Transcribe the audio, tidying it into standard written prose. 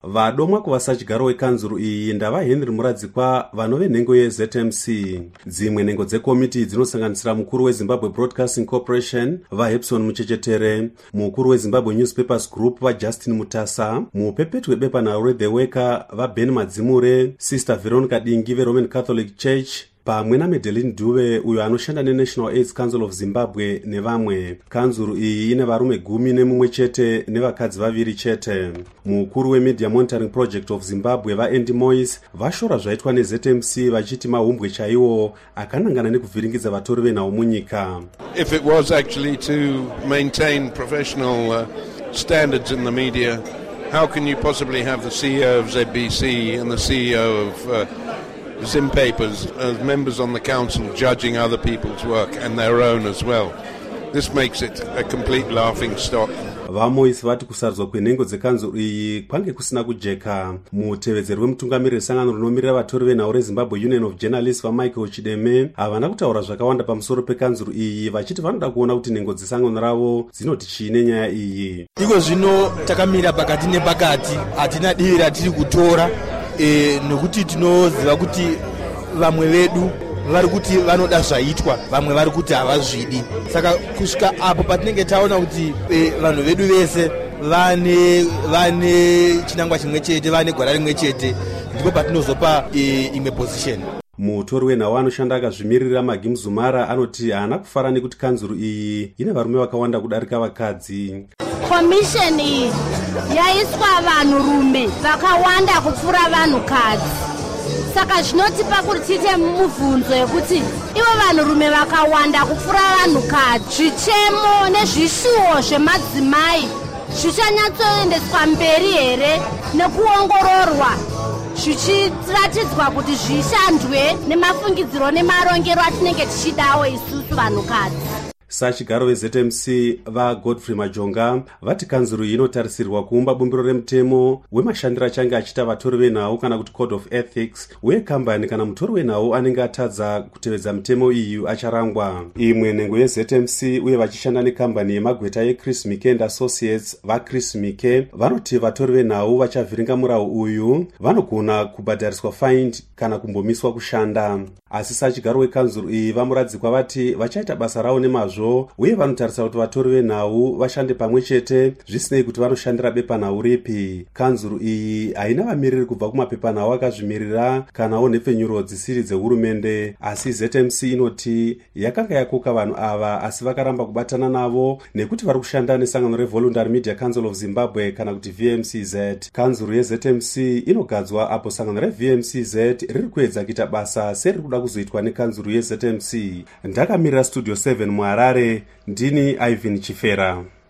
Vadomwa kuvasa chigaro wekanzuru iyi ndava Henry Muradzikwa vanove nhengo yeZMC. Dzimwe nhengo dzekomiti dzinosanganisira mukuru weZimbabwe Broadcasting Corporation vaHepson Muchechetere, mukuru weZimbabwe Newspapers Group vaJustin Mutasa, mupepeti webepanharo reThe Worker vaBen Madzimure, Sister Veronica Dingi veRoman Catholic Church pamwe naMadeline Dube uyo anoshanda neNational AIDS Council of Zimbabwe nevamwe. Kanzuru iyi ine varume 11 chete nevakadzi 2 chete. Mukuru weMedia Monitoring Project of Zimbabwe vaAndy Moyes vashora zvaitwa neZMC vachiti mahumbwe chaiwo akanangana nekuvhiringidza vatori venhau munyika. If it was actually to maintain professional standards in the media, how can you possibly have the CEO of ZBC and the CEO of Zim Papers as members on the council judging other people's work and their own as well? This makes it a complete laughing stock. VaMoyes vati kusardzwa kwenhengo dzekanzuru iyi kwange kusina kujeka. Mutevedzeri wemutungamiriri wesangano rinomirira vatori venhau reZimbabwe Union of Journalists vaMichael Chideme havana kutaura zvakawanda pamusoro pekanzuru iyi vachiti vanoda kuona kuti nhengo dzesangano ravo dzinoti chii nenyaya iyi. Iko zvino takamira pakati nepakati, hatina dii ratiri kutora nokuti tinoziva kuti vamwe vedu vari kuti vanoda zvaitwa, vamwe vari kuti havazvidi. Saka kusvika apo patinenge taona kuti vanhu vedu vese vane chinangwa chimwe chete, vane gwara rimwe chete, ndipo patinozopa imwe position. Mutori wenhau anoshanda akazvimirira Maggie Mzumara anoti haana kufara nekuti kanzuru iyi ine varume vakawanda kudarika vakadzi. Commission iyi yaiswa vanhurume vakawanda kupfuura vanhukadzi. Saka zvinotipa kuti tiite mubvunzo yekuti ivo vanhurume vakawanda kupfuura vanhukadzi, zvichemo nezvishuwo zvemadzimai zvichanyatsoendeswa mberi here nekuongororwa zvichiratidzwa kuti zvishandwe nemafungidziro nemarongero atinenge tichidawo isusu vanhukadzi. Sachigaro weZMC vaGodfrey Majonga vati kanzuru inotarisirwa kuumba bumbiro remutemo wemashandiro achange achita vatori venhau kana kuti code of ethics, uye kambani kana mutori wenhau anenge atadza kutevedza mitemo iyi acharangwa. Imwe nhengo yeZMC uye vachishanda nekambani yemagweta yeChris Mike and Associates vaChris Mike vanoti vatori venhau vachavhiringa murau uyu vanogona kubhadhariswa fine kana kumbomiswa kushanda. Asi sachigaro wekanzuru iyi vaMuradzikwa vati vachaita basa ravo nemazvo uye vanotarisa kuti vatori venhau vashande pamwe chete zvisinei kuti vanoshandira bepanhau ripi. Kanzuru iyi haina vamiriri kubva kumapepanhau akazvimirira kanawo nhepfenyuro dzisiri dzehurumende, asi ZMC inoti yakanga yakoka vanhu ava asi vakaramba kubatana navo nekuti vari kushanda nesangano reVoluntary Media Council of Zimbabwe kana kuti VMCZ. Kanzuru yeZMC inogadzwa apo sangano reVMCZ riri kuedza kuita basa seriri kuda kuzoitwa nekanzuru yeZMC. Ndakamirira Studio 7 muHarare, ndini Ivan Chifera.